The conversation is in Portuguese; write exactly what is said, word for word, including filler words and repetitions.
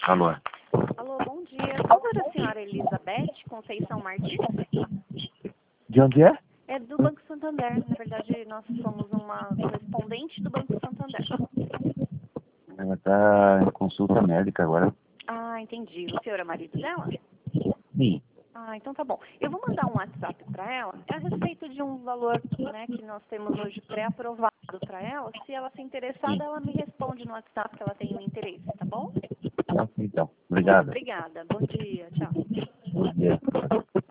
Alô. Alô, bom dia. Qual era a senhora Elizabeth Conceição Martins? De onde é? É do Banco Santander. Na verdade, nós somos uma correspondente do Banco Santander. Ela está em consulta médica agora. Ah, entendi. O senhor é marido dela? Sim. Ah, então tá bom. Eu vou mandar um WhatsApp para ela a respeito de um valor, né, que nós temos hoje pré-aprovado para ela. Se ela se interessada, Sim. ela me responde no WhatsApp que ela tem um interesse, tá bom? Então, obrigado. Obrigada. Bom dia. Tchau. Bom dia.